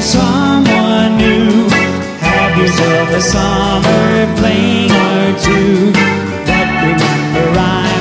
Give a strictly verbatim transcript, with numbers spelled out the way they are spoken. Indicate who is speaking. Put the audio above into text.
Speaker 1: someone new. Have yourself a summer fling or two. But remember, I